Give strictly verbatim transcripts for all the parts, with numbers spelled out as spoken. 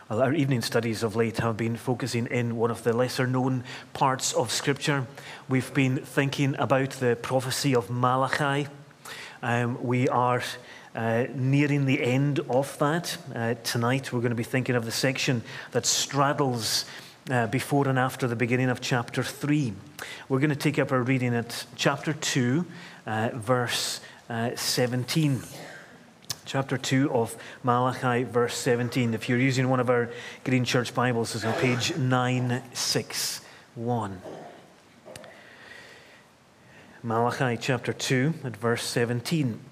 Well, our evening studies of late have been focusing in one of the lesser known parts of Scripture. We've been thinking about the prophecy of Malachi. Um, we are uh, nearing the end of that. Uh, tonight we're going to be thinking of the section that straddles uh, before and after the beginning of chapter three. We're going to take up our reading at chapter two, uh, verse uh, seventeen. Chapter two of Malachi, verse seventeen. If you're using one of our Green Church Bibles, it's on page nine sixty-one. Malachi chapter two at verse seventeen.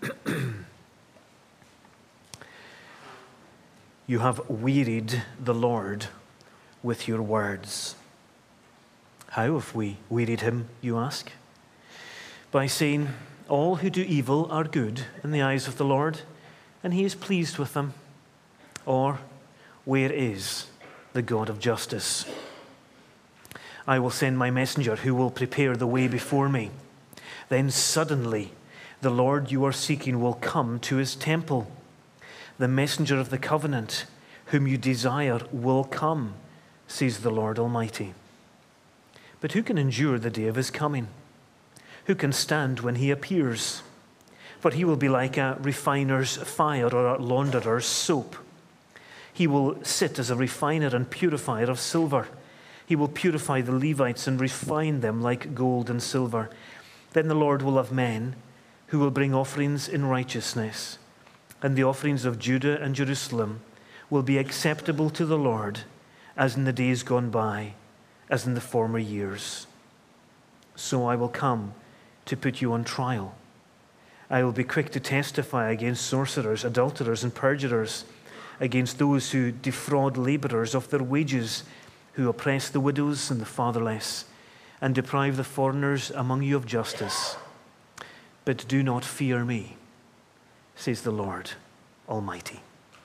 You have wearied the Lord with your words. How have we wearied him, you ask? By saying, all who do evil are good in the eyes of the Lord, and he is pleased with them. Or, where is the God of justice? I will send my messenger who will prepare the way before me. Then suddenly the Lord you are seeking will come to his temple. The messenger of the covenant whom you desire will come, says the Lord Almighty. But who can endure the day of his coming? Who can stand when he appears? For he will be like a refiner's fire or a launderer's soap. He will sit as a refiner and purifier of silver. He will purify the Levites and refine them like gold and silver. Then the Lord will have men who will bring offerings in righteousness, and the offerings of Judah and Jerusalem will be acceptable to the Lord, as in the days gone by, as in the former years. So I will come to put you on trial. I will be quick to testify against sorcerers, adulterers, and perjurers, against those who defraud laborers of their wages, who oppress the widows and the fatherless, and deprive the foreigners among you of justice. But do not fear me, says the Lord Almighty.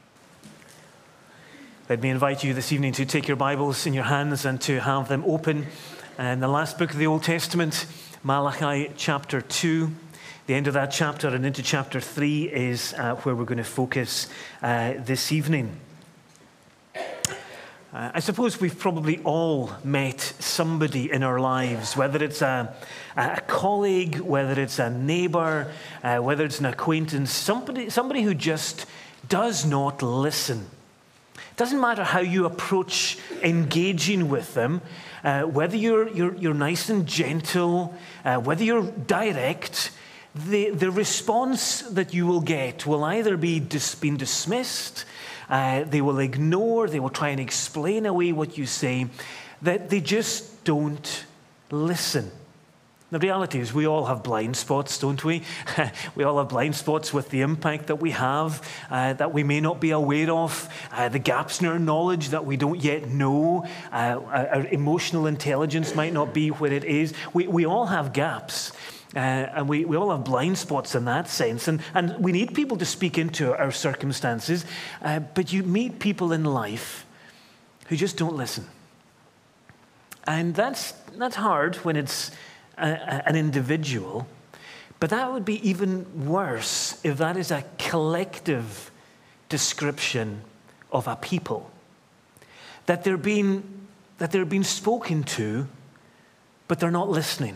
Let me invite you this evening to take your Bibles in your hands and to have them open in the last book of the Old Testament, Malachi chapter two. The end of that chapter and into chapter three is uh, where we're going to focus uh, this evening. Uh, I suppose we've probably all met somebody in our lives, whether it's a, a colleague, whether it's a neighbor, uh, whether it's an acquaintance, somebody, somebody who just does not listen. It doesn't matter how you approach engaging with them, uh, whether you're, you're, you're nice and gentle, uh, whether you're direct. The, the response that you will get will either be dis, being dismissed, uh, they will ignore, they will try and explain away what you say, that they just don't listen. The reality is we all have blind spots, don't we? We all have blind spots with the impact that we have, uh, that we may not be aware of, uh, the gaps in our knowledge that we don't yet know, uh, our emotional intelligence might not be where it is. We, we all have gaps. Uh, and we, we all have blind spots in that sense. And, and we need people to speak into our circumstances. Uh, but you meet people in life who just don't listen. And that's, that's hard when it's a, a, an individual. But that would be even worse if that is a collective description of a people. That they're being, that they're being spoken to, but they're not listening.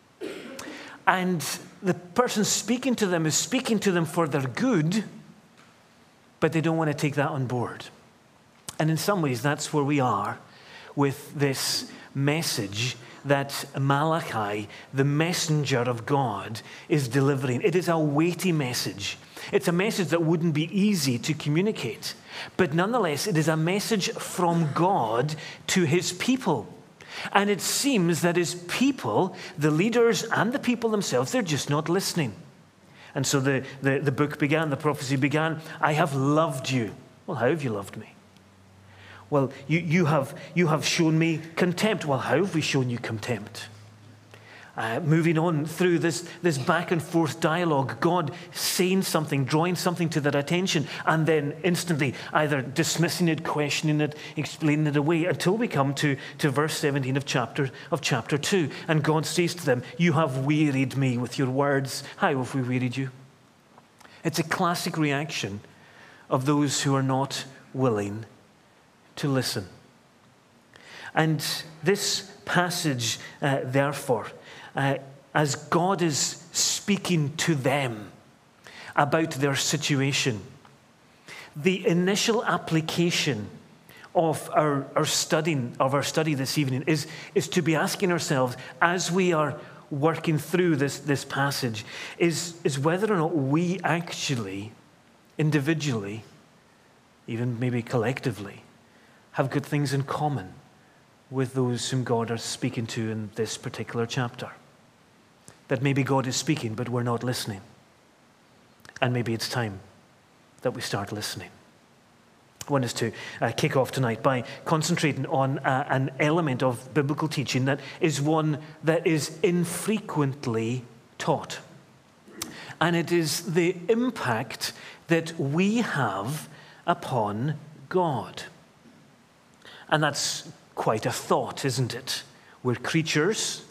And the person speaking to them is speaking to them for their good, but they don't want to take that on board. And in some ways, that's where we are with this message that Malachi, the messenger of God, is delivering. It is a weighty message. It's a message that wouldn't be easy to communicate. But nonetheless, it is a message from God to his people. And it seems that his people, the leaders and the people themselves, they're just not listening. And so the, the, the book began, the prophecy began, I have loved you. Well, how have you loved me? Well, you, you, have, you have shown me contempt. Well, how have we shown you contempt? Uh, moving on through this, this back and forth dialogue, God saying something, drawing something to their attention, and then instantly either dismissing it, questioning it, explaining it away, until we come to, to verse seventeen of chapter, of chapter two. And God says to them, you have wearied me with your words. How have we wearied you? It's a classic reaction of those who are not willing to listen. And this passage, uh, therefore, uh, as God is speaking to them about their situation, the initial application of our, our studying of our study this evening is, is to be asking ourselves, as we are working through this, this passage, is, is whether or not we actually, individually, even maybe collectively, have good things in common with those whom God is speaking to in this particular chapter. That maybe God is speaking, but we're not listening. And maybe it's time that we start listening. I want us to uh, kick off tonight by concentrating on uh, an element of biblical teaching that is one that is infrequently taught. And it is the impact that we have upon God. And that's quite a thought, isn't it? We're creatures.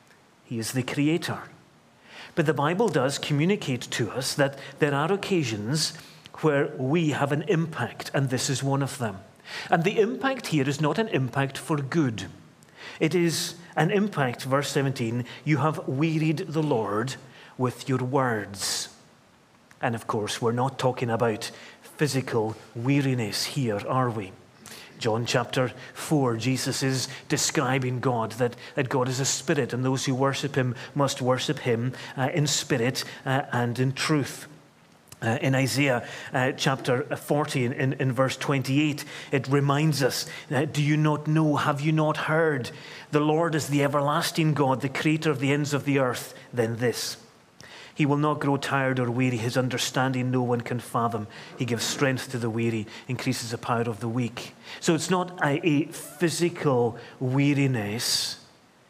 He is the creator. But the Bible does communicate to us that there are occasions where we have an impact, and this is one of them. And the impact here is not an impact for good. It is an impact, verse seventeen, you have wearied the Lord with your words. And of course, we're not talking about physical weariness here, are we? John chapter four, Jesus is describing God, that, that God is a spirit, and those who worship him must worship him uh, in spirit uh, and in truth. Uh, in Isaiah uh, chapter forty, in, in, in verse twenty-eight, it reminds us, uh, do you not know, have you not heard? The Lord is the everlasting God, the creator of the ends of the earth. Then this, he will not grow tired or weary. His understanding no one can fathom. He gives strength to the weary, increases the power of the weak. So it's not a, a physical weariness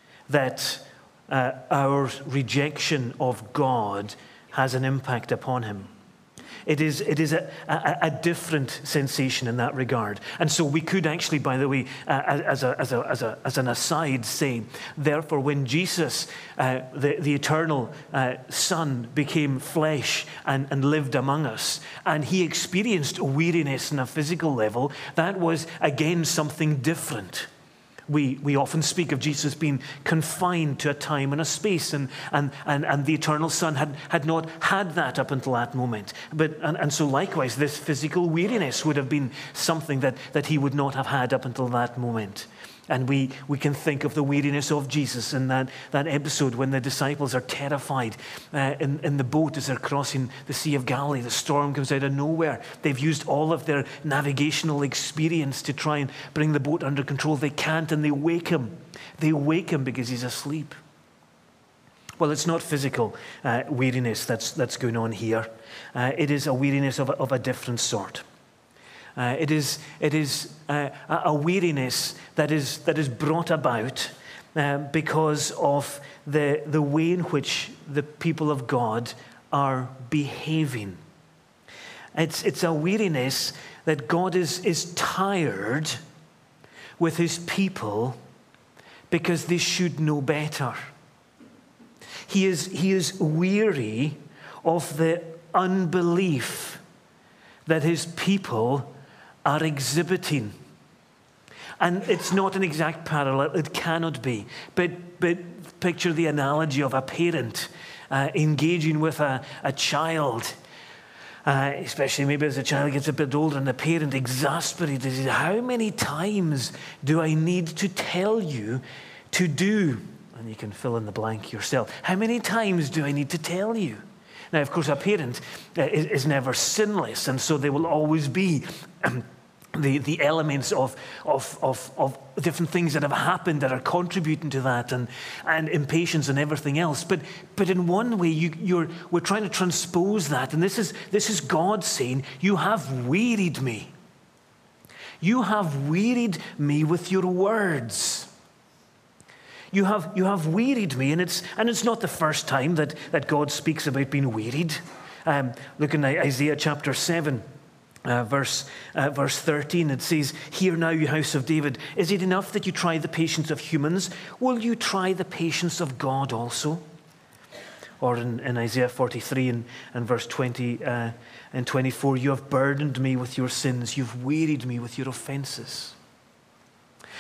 that uh, our rejection of God has an impact upon him. It is, it is a, a, a different sensation in that regard. And so we could actually, by the way, uh, as, a, as, a, as, a, as an aside, say, therefore, when Jesus, uh, the, the eternal uh, Son, became flesh and, and lived among us, and he experienced weariness on a physical level, that was, again, something different. We, we often speak of Jesus being confined to a time and a space, and, and, and, and the eternal Son had, had not had that up until that moment. But, and, and so likewise, this physical weariness would have been something that, that he would not have had up until that moment. And we, we can think of the weariness of Jesus in that, that episode when the disciples are terrified uh, in, in the boat as they're crossing the Sea of Galilee. The storm comes out of nowhere. They've used all of their navigational experience to try and bring the boat under control. They can't, and they wake him. They wake him because he's asleep. Well, it's not physical uh, weariness that's, that's going on here. Uh, it is a weariness of a, of a different sort. Uh, it is, it is uh, a weariness that is, that is brought about uh, because of the, the way in which the people of God are behaving. It's, it's a weariness that God is, is tired with his people because they should know better. He is, he is weary of the unbelief that his people are exhibiting. And it's not an exact parallel, it cannot be. But, but picture the analogy of a parent uh, engaging with a, a child, uh, especially maybe as the child gets a bit older and the parent exasperated. Says, how many times do I need to tell you to do? And you can fill in the blank yourself. How many times do I need to tell you? Now, of course, a parent uh, is, is never sinless, and so there will always be um, the, the elements of, of, of, of different things that have happened that are contributing to that, and, and impatience and everything else. But, but in one way, you, you're, we're trying to transpose that, and this is, this is God saying, you have wearied me. You have wearied me with your words. You have, you have wearied me, and it's, and it's not the first time that, that God speaks about being wearied. Um, look in Isaiah chapter seven, uh, verse, uh, verse thirteen. It says, hear now, you house of David, is it enough that you try the patience of humans? Will you try the patience of God also? Or in, in Isaiah forty-three and, and verse twenty uh, and twenty-four, you have burdened me with your sins. You've wearied me with your offenses.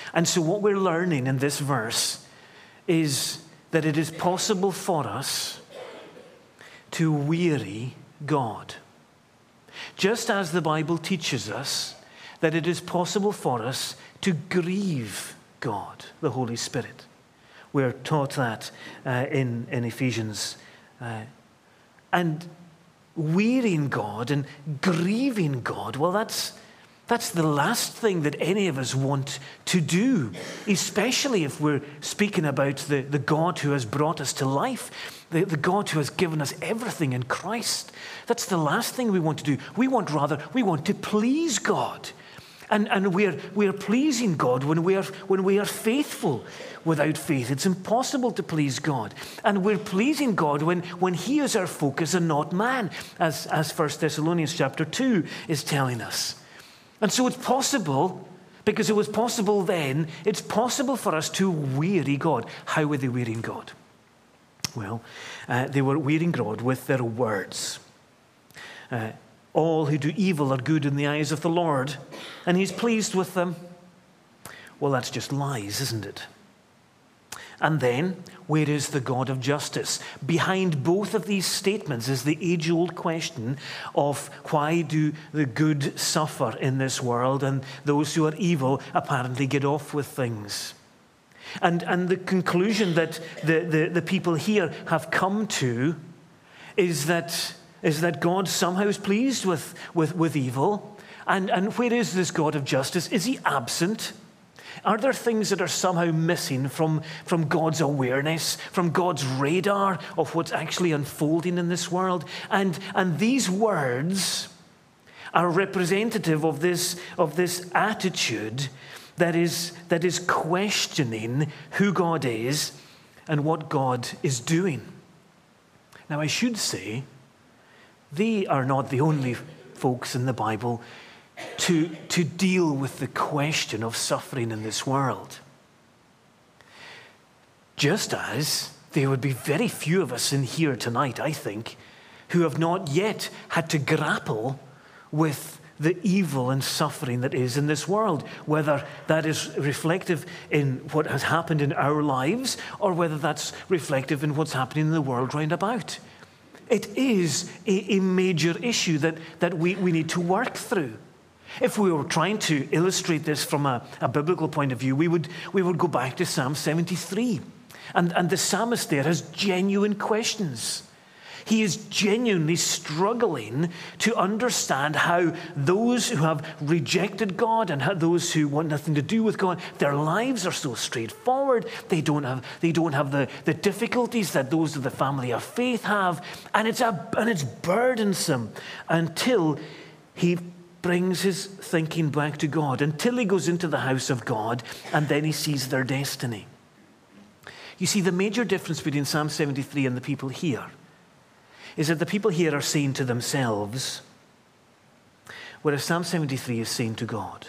And so what we're learning in this verse is that it is possible for us to weary God. Just as the Bible teaches us that it is possible for us to grieve God, the Holy Spirit. We're taught that uh, in, in Ephesians. Uh, and wearying God and grieving God, well, that's, that's the last thing that any of us want to do, especially if we're speaking about the, the God who has brought us to life, the, the God who has given us everything in Christ. That's the last thing we want to do. We want rather, we want to please God. And, and we're, we're pleasing God when we, are, when we are faithful. Without faith, it's impossible to please God. And we're pleasing God when, when he is our focus and not man, as, as First Thessalonians chapter two is telling us. And so it's possible, because it was possible then, it's possible for us to weary God. How were they wearying God? Well, uh, they were wearying God with their words. Uh, All who do evil are good in the eyes of the Lord, and he's pleased with them. Well, that's just lies, isn't it? And then, where is the God of justice? Behind both of these statements is the age-old question of why do the good suffer in this world and those who are evil apparently get off with things. And, and the conclusion that the, the, the people here have come to is that is that God somehow is pleased with, with, with evil. And, and where is this God of justice? Is he absent? Are there things that are somehow missing from, from God's awareness, from God's radar of what's actually unfolding in this world? And, and these words are representative of this, of this attitude that is, that is questioning who God is and what God is doing. Now, I should say, they are not the only folks in the Bible to, to deal with the question of suffering in this world. Just as there would be very few of us in here tonight, I think, who have not yet had to grapple with the evil and suffering that is in this world, whether that is reflective in what has happened in our lives or whether that's reflective in what's happening in the world round about. It is a, a major issue that, that we, we need to work through. If we were trying to illustrate this from a, a biblical point of view, we would, we would go back to Psalm seventy-three. And, and the psalmist there has genuine questions. He is genuinely struggling to understand how those who have rejected God and how those who want nothing to do with God, their lives are so straightforward. They don't have, they don't have the, the difficulties that those of the family of faith have. And it's, a, and it's burdensome until he brings his thinking back to God, until he goes into the house of God and then he sees their destiny. You see, the major difference between Psalm seventy-three and the people here is that the people here are saying to themselves, whereas Psalm seventy-three is saying to God.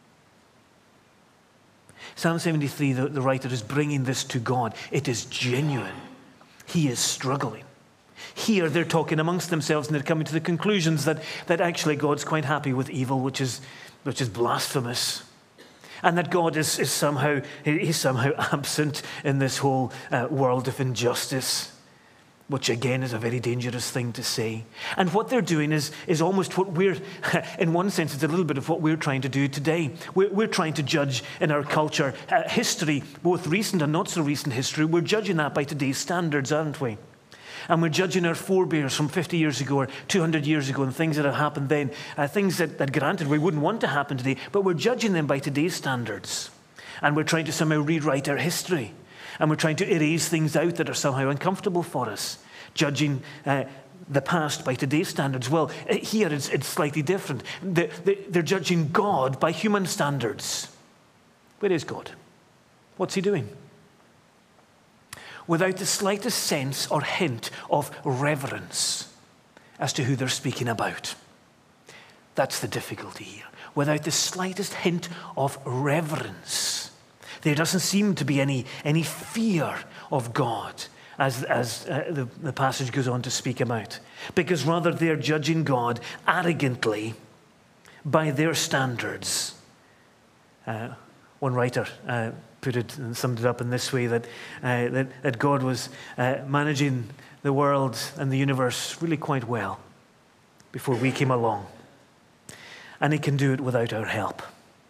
Psalm seventy-three, the, the writer is bringing this to God. It is genuine. He is struggling. Here they're talking amongst themselves and they're coming to the conclusions that, that actually God's quite happy with evil, which is, which is blasphemous. And that God is, is somehow, he's somehow absent in this whole uh, world of injustice, which again is a very dangerous thing to say. And what they're doing is, is almost what we're, in one sense, it's a little bit of what we're trying to do today. We're, we're trying to judge in our culture uh, history, both recent and not so recent history. We're judging that by today's standards, aren't we? And we're judging our forebears from fifty years ago or two hundred years ago and things that have happened then, uh, things that, that granted we wouldn't want to happen today, but we're judging them by today's standards. And we're trying to somehow rewrite our history. And we're trying to erase things out that are somehow uncomfortable for us, judging uh, the past by today's standards. Well, uh, here it's, it's slightly different. They're, they're judging God by human standards. Where is God? What's he doing? Without the slightest sense or hint of reverence as to who they're speaking about. That's the difficulty here. Without the slightest hint of reverence. There doesn't seem to be any, any fear of God as, as uh, the, the passage goes on to speak about. Because rather they're judging God arrogantly by their standards. Uh, One writer uh, put it and summed it up in this way, that, uh, that, that God was uh, managing the world and the universe really quite well before we came along. And he can do it without our help.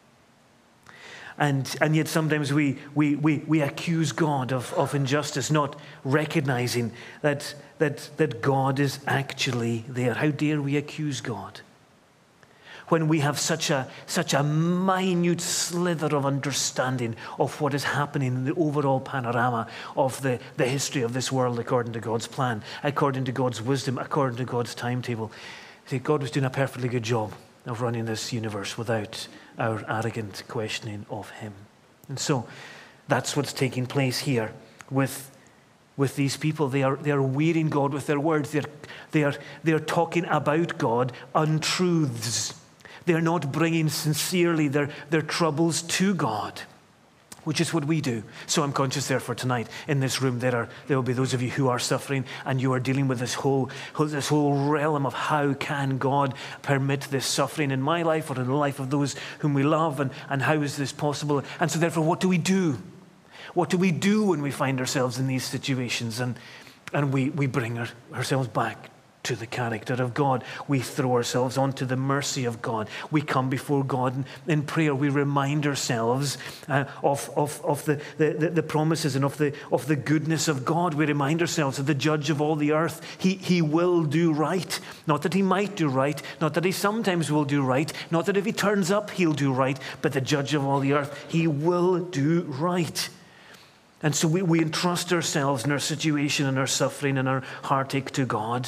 And, and yet sometimes we, we, we, we accuse God of, of injustice, not recognizing that, that, that God is actually there. How dare we accuse God when we have such a, such a minute slither of understanding of what is happening in the overall panorama of the, the history of this world according to God's plan, according to God's wisdom, according to God's timetable. See, God was doing a perfectly good job of running this universe without our arrogant questioning of him. And so that's what's taking place here with, with these people. They are, they are wearying God with their words. They're, they are, they are talking about God untruths. They are not bringing sincerely their, their troubles to God, which is what we do. So I'm conscious, therefore, tonight in this room there are there will be those of you who are suffering, and you are dealing with this whole this whole realm of how can God permit this suffering in my life or in the life of those whom we love, and, and how is this possible? And so therefore, what do we do? What do we do when we find ourselves in these situations and, and we, we bring our, ourselves back to the character of God? We throw ourselves onto the mercy of God. We come before God in, in prayer. We remind ourselves uh, of, of, of the, the, the promises and of the, of the goodness of God. We remind ourselves of the judge of all the earth. He, he will do right. Not that he might do right, not that he sometimes will do right, not that if he turns up he'll do right, but the judge of all the earth, he will do right. And so we, we entrust ourselves in our situation and our suffering and our heartache to God.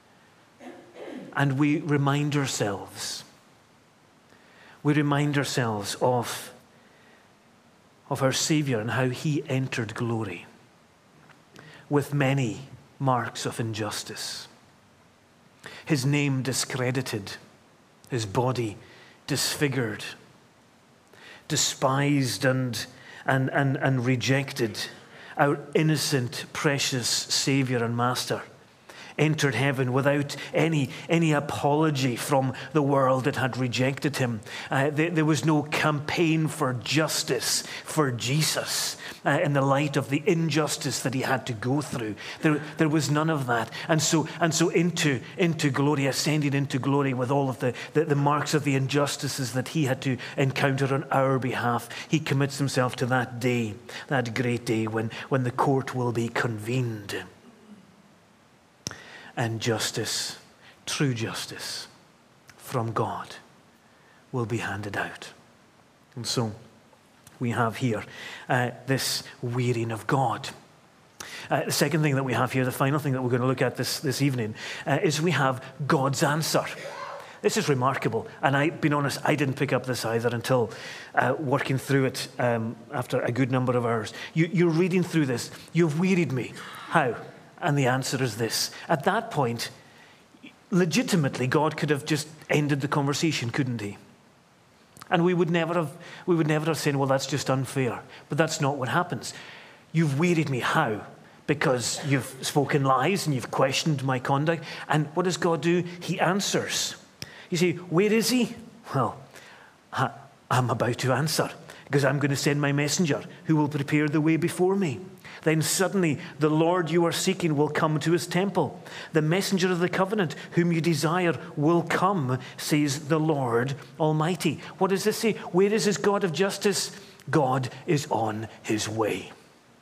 And we remind ourselves, we remind ourselves of, of our Savior and how he entered glory with many marks of injustice. His name discredited, his body disfigured, despised and, and, and, and rejected. Our innocent, precious Savior and Master entered heaven without any, any apology from the world that had rejected him. Uh, there, there was no campaign for justice for Jesus uh, in the light of the injustice that he had to go through. There, there was none of that. And so, and so into, into glory, ascending into glory with all of the, the, the marks of the injustices that he had to encounter on our behalf, he commits himself to that day, that great day when, when the court will be convened. And justice, true justice from God, will be handed out. And so we have here uh, this wearying of God. Uh, the second thing that we have here, the final thing that we're going to look at this, this evening, uh, is we have God's answer. This is remarkable, and I've been honest, I didn't pick up this either until uh, working through it um, after a good number of hours. You, you're reading through this. You've wearied me. How? And the answer is this. At that point, legitimately, God could have just ended the conversation, couldn't he? And we would never have, we would never have said, well, that's just unfair. But that's not what happens. You've wearied me. How? Because you've spoken lies and you've questioned my conduct. And what does God do? He answers. You say, where is he? Well, I'm about to answer, because I'm going to send my messenger who will prepare the way before me. Then suddenly the Lord you are seeking will come to his temple. The messenger of the covenant whom you desire will come, says the Lord Almighty. What does this say? Where is this God of justice? God is on his way.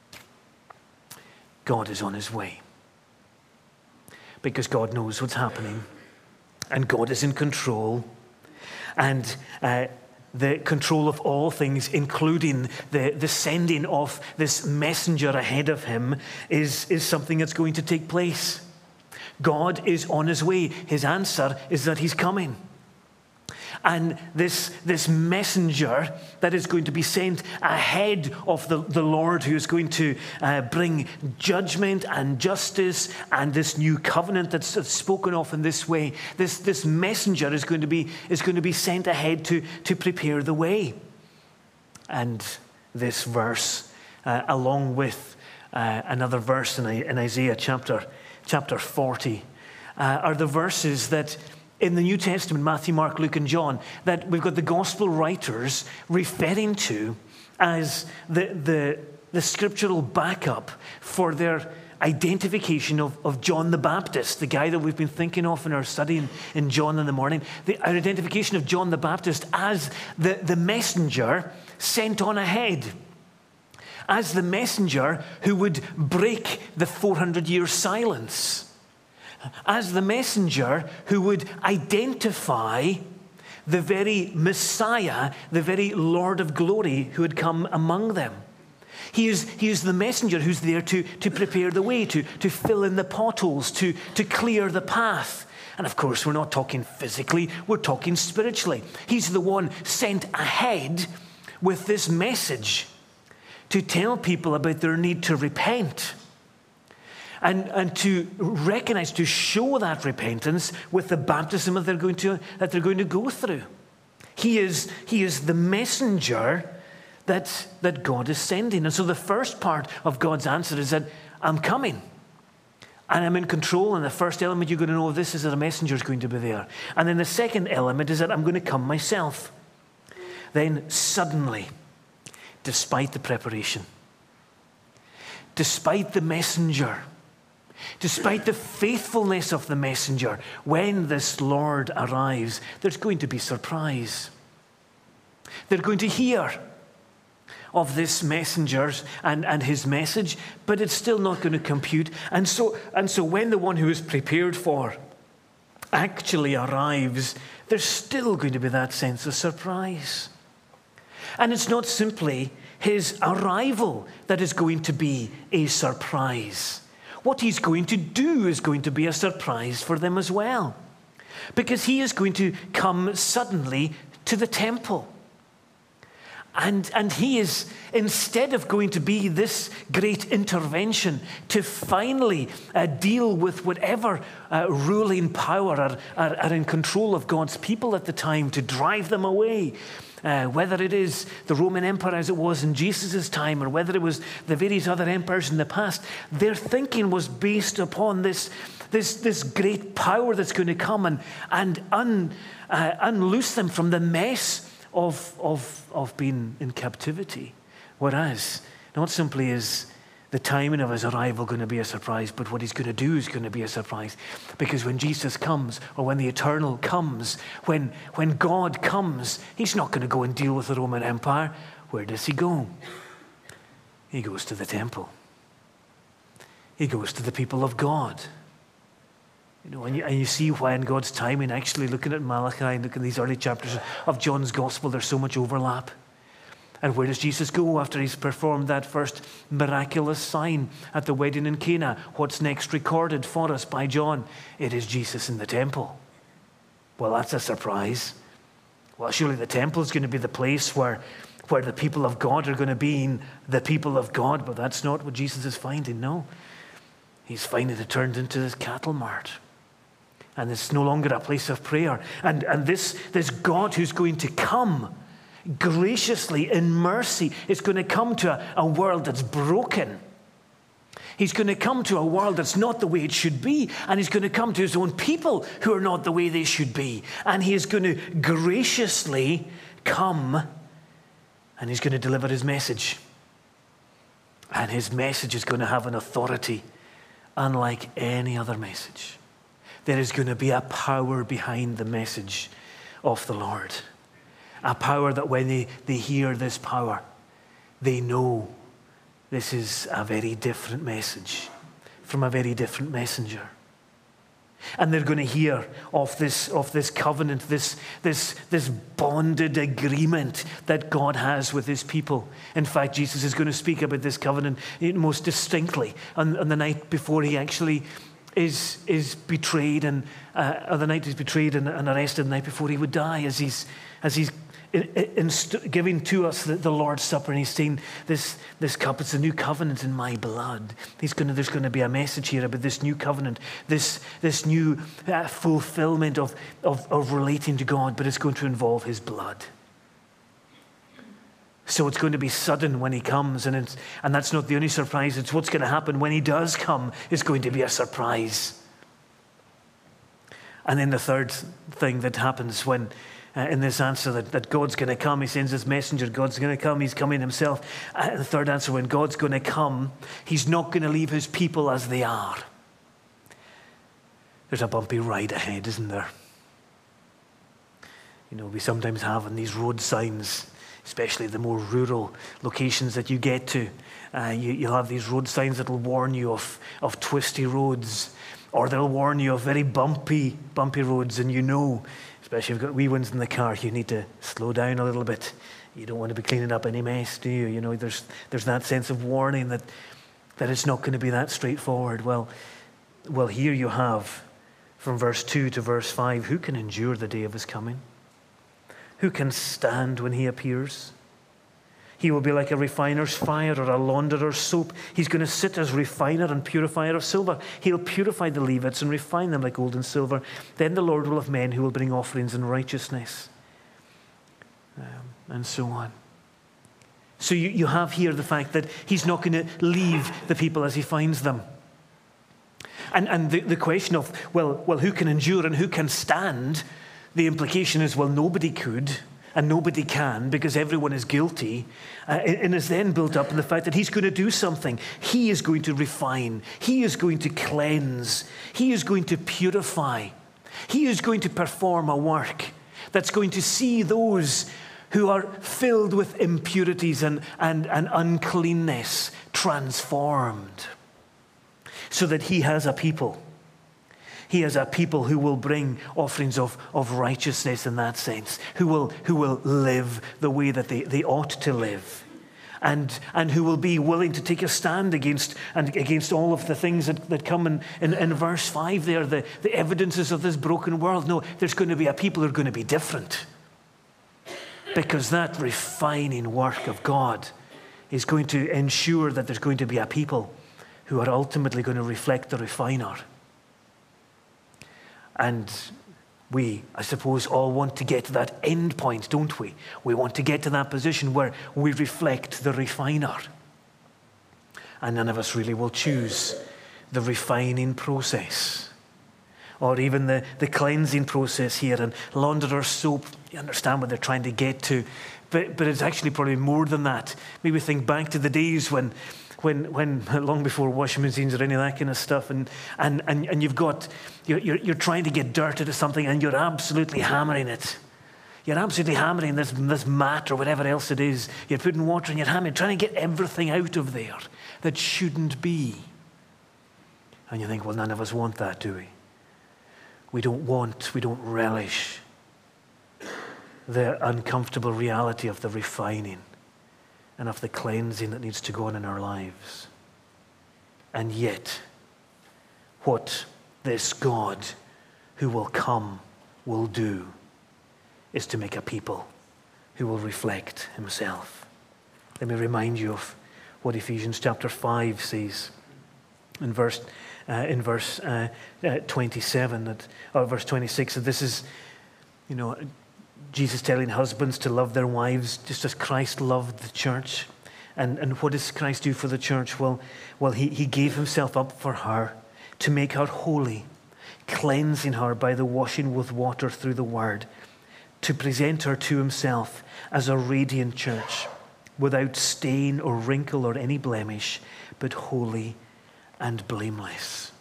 God is on his way. Because God knows what's happening. And God is in control. And uh, the control of all things, including the, the sending of this messenger ahead of him, is, is something that's going to take place. God is on his way. His answer is that he's coming. And this, this messenger that is going to be sent ahead of the, the Lord, who is going to uh, bring judgment and justice and this new covenant that's, that's spoken of in this way, this, this messenger is going to be, is going to be sent ahead to, to prepare the way. And this verse, uh, along with uh, another verse in, in Isaiah chapter, chapter forty, uh, are the verses that in the New Testament, Matthew, Mark, Luke, and John, that we've got the gospel writers referring to as the, the, the scriptural backup for their identification of, of John the Baptist, the guy that we've been thinking of in our study in, in John in the morning, the our identification of John the Baptist as the, the messenger sent on ahead, as the messenger who would break the four hundred year silence, as the messenger who would identify the very Messiah, the very Lord of glory who had come among them. He is, he is the messenger who's there to, to prepare the way, to, to fill in the potholes, to, to clear the path. And of course, we're not talking physically, we're talking spiritually. He's the one sent ahead with this message to tell people about their need to repent and, and to recognize, to show that repentance with the baptism that they're going to, that they're going to go through. He is, he is the messenger That, that God is sending. And so the first part of God's answer is that I'm coming and I'm in control. And the first element you're going to know of this is that a messenger is going to be there. And then the second element is that I'm going to come myself. Then suddenly, despite the preparation, despite the messenger, despite the faithfulness of the messenger, when this Lord arrives, there's going to be surprise. They're going to hear of this messenger and, and his message, but it's still not going to compute. And so, and so when the one who is prepared for actually arrives, there's still going to be that sense of surprise. And it's not simply his arrival that is going to be a surprise. What he's going to do is going to be a surprise for them as well, because he is going to come suddenly to the temple. And, and he is, instead of going to be this great intervention to finally uh, deal with whatever uh, ruling power are, are, are in control of God's people at the time, to drive them away, uh, whether it is the Roman Empire as it was in Jesus' time, or whether it was the various other empires in the past, their thinking was based upon this, this, this great power that's going to come and, and un, uh, unloose them from the mess Of, of, of being in captivity. Whereas, not simply is the timing of his arrival going to be a surprise, but what he's going to do is going to be a surprise. Because when Jesus comes, or when the eternal comes, when, when God comes, he's not going to go and deal with the Roman Empire. Where does he go? He goes to the temple. He goes to the people of God. You know, and you, and you see why in God's timing, actually looking at Malachi and looking at these early chapters of John's gospel, there's so much overlap. And where does Jesus go after he's performed that first miraculous sign at the wedding in Cana? What's next recorded for us by John? It is Jesus in the temple. Well, that's a surprise. Well, surely the temple is going to be the place where, where the people of God are going to be the people of God, but that's not what Jesus is finding. No, he's finding it turned into this cattle mart. And it's no longer a place of prayer. And, and this, this God who's going to come graciously in mercy is going to come to a, a world that's broken. He's going to come to a world that's not the way it should be. And he's going to come to his own people who are not the way they should be. And he is going to graciously come and he's going to deliver his message. And his message is going to have an authority unlike any other message. There is going to be a power behind the message of the Lord. A power that when they, they hear this power, they know this is a very different message from a very different messenger. And they're going to hear of this, of this covenant, this, this, this bonded agreement that God has with his people. In fact, Jesus is going to speak about this covenant most distinctly on, on the night before he actually is, is betrayed, and uh, or the night he's betrayed and, and arrested, the night before he would die, as he's, as he's in, in, in giving to us the, the Lord's Supper, and he's saying, this, this cup, it's a new covenant in my blood. He's going to, there's going to be a message here about this new covenant, this, this new uh, fulfillment of, of, of relating to God, but it's going to involve his blood. So it's going to be sudden when he comes, and it's, and that's not the only surprise. It's what's going to happen when he does come is going to be a surprise. And then the third thing that happens when uh, in this answer that, that God's going to come. He sends his messenger. God's going to come. He's coming himself. Uh, the third answer, when God's going to come, he's not going to leave his people as they are. There's a bumpy ride ahead, isn't there? You know, we sometimes have on these road signs, especially the more rural locations that you get to, uh, you, you'll have these road signs that will warn you of, of twisty roads, or they'll warn you of very bumpy, bumpy roads, and you know, especially if you've got wee ones in the car, you need to slow down a little bit. You don't want to be cleaning up any mess, do you? You know, there's there's that sense of warning that that it's not going to be that straightforward. Well, well, here you have, from verse two to verse five, who can endure the day of his coming? Who can stand when he appears? He will be like a refiner's fire or a launderer's soap. He's going to sit as refiner and purifier of silver. He'll purify the Levites and refine them like gold and silver. Then the Lord will have men who will bring offerings in righteousness. Um, and so on. So you, you have here the fact that he's not going to leave the people as he finds them. And, and the, the question of, well, well, who can endure and who can stand? The implication is, well, nobody could. And nobody can, because everyone is guilty, uh, and is then built up in the fact that he's going to do something. He is going to refine. He is going to cleanse. He is going to purify. He is going to perform a work that's going to see those who are filled with impurities and, and, and uncleanness transformed, so that he has a people. He has a people who will bring offerings of, of righteousness in that sense, who will, who will live the way that they, they ought to live, and, and who will be willing to take a stand against, and against all of the things that, that come in, in, in verse five there, the, the evidences of this broken world. No, there's going to be a people who are going to be different, because that refining work of God is going to ensure that there's going to be a people who are ultimately going to reflect the refiner. And we, I suppose, all want to get to that end point, don't we? We want to get to that position where we reflect the refiner. And none of us really will choose the refining process, or even the, the cleansing process here. And launderer soap, you understand what they're trying to get to. But, but it's actually probably more than that. Maybe think back to the days when When, when long before washing machines or any of that kind of stuff, and and and, and you've got you're, you're you're trying to get dirt out of something, and you're absolutely hammering it. You're absolutely hammering this this mat or whatever else it is. You're putting water and you're hammering, trying to get everything out of there that shouldn't be. And you think, well, none of us want that, do we? We don't want, we don't relish the uncomfortable reality of the refining and of the cleansing that needs to go on in our lives. And yet, what this God who will come will do is to make a people who will reflect himself. Let me remind you of what Ephesians chapter five says in verse uh, in verse uh, uh, twenty-seven, that, or verse twenty-six. That this is, you know, Jesus telling husbands to love their wives just as Christ loved the church. And, and what does Christ do for the church? Well, well he, he gave himself up for her to make her holy, cleansing her by the washing with water through the word, to present her to himself as a radiant church, without stain or wrinkle or any blemish, but holy and blameless.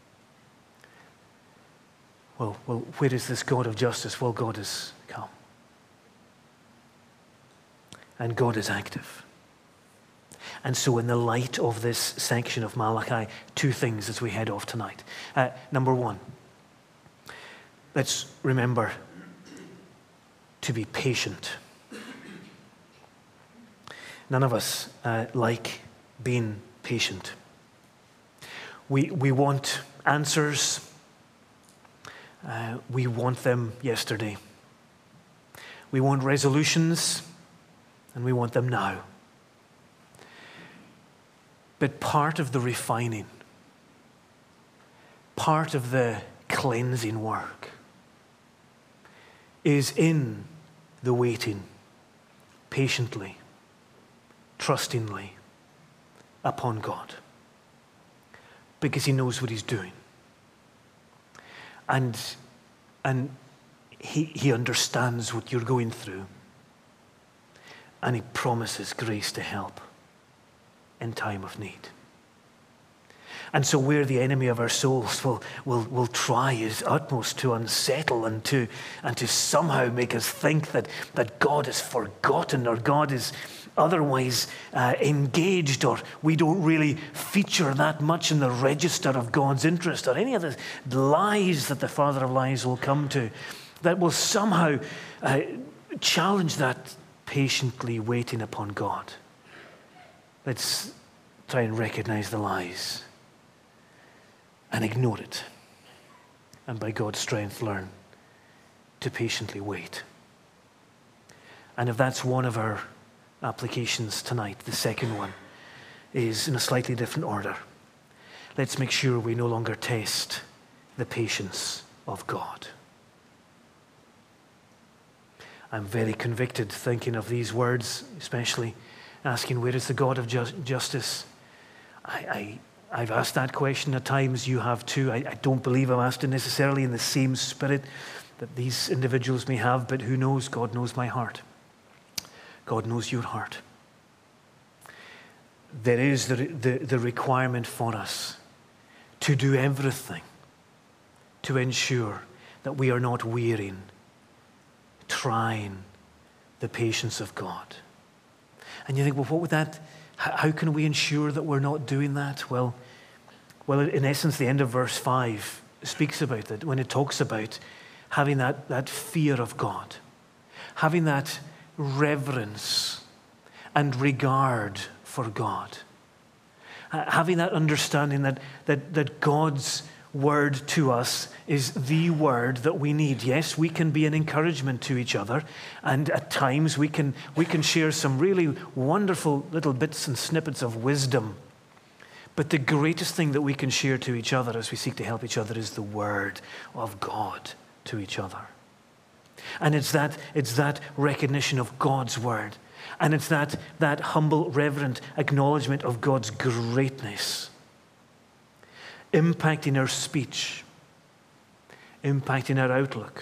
Well, well, where is this God of justice? Well, God has come. And God is active. And so in the light of this section of Malachi, two things as we head off tonight. Uh, number one, let's remember to be patient. None of us uh, like being patient. We, we want answers. Uh, we want them yesterday. We want resolutions, and we want them now. But part of the refining, part of the cleansing work is in the waiting patiently, trustingly upon God, because he knows what he's doing. And, and he, he understands what you're going through. And he promises grace to help in time of need. And so where the enemy of our souls will, will, will try his utmost to unsettle and to, and to somehow make us think that, that God is forgotten or God is otherwise uh, engaged, or we don't really feature that much in the register of God's interest, or any of the lies that the father of lies will come to, that will somehow uh, challenge that patiently waiting upon God. Let's try and recognize the lies and ignore it, and by God's strength learn to patiently wait. And if that's one of our applications tonight, the second one is in a slightly different order. Let's make sure we no longer test the patience of God. I'm very convicted thinking of these words, especially asking, where is the God of just, justice? I, I, I've asked that question at times. You have too. I, I don't believe I've asked it necessarily in the same spirit that these individuals may have, but who knows? God knows my heart. God knows your heart. There is the, the, the requirement for us to do everything to ensure that we are not wearying, trying the patience of God. And you think, well, what would that, how can we ensure that we're not doing that? Well, well, in essence, the end of verse five speaks about that when it talks about having that, that fear of God, having that reverence and regard for God, uh, having that understanding that, that, that God's word to us is the word that we need. Yes, we can be an encouragement to each other, and at times we can we can share some really wonderful little bits and snippets of wisdom. But the greatest thing that we can share to each other as we seek to help each other is the word of God to each other. And it's that it's that recognition of God's word, and it's that that humble, reverent acknowledgement of God's greatness impacting our speech, impacting our outlook.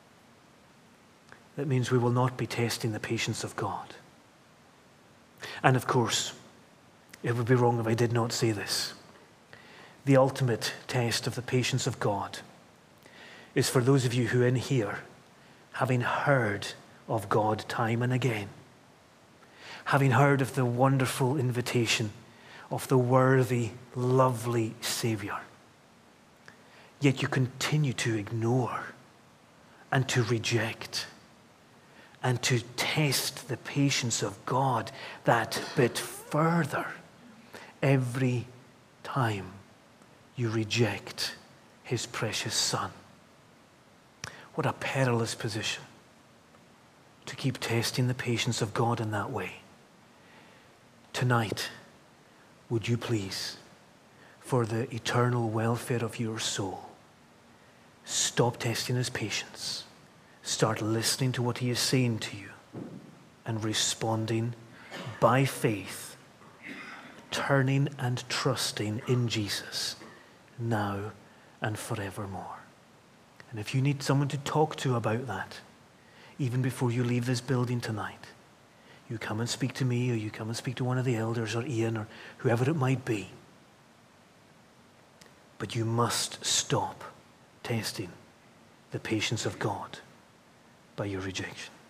That means we will not be testing the patience of God. And of course, it would be wrong if I did not say this. The ultimate test of the patience of God is for those of you who in here, having heard of God time and again, having heard of the wonderful invitation of the worthy, lovely Savior, yet you continue to ignore and to reject and to test the patience of God that bit further every time you reject his precious Son. What a perilous position to keep testing the patience of God in that way. Tonight, would you please, for the eternal welfare of your soul, stop testing his patience. Start listening to what he is saying to you and responding by faith, turning and trusting in Jesus now and forevermore. And if you need someone to talk to about that, even before you leave this building tonight, you come and speak to me, or you come and speak to one of the elders, or Ian, or whoever it might be. But you must stop testing the patience of God by your rejection.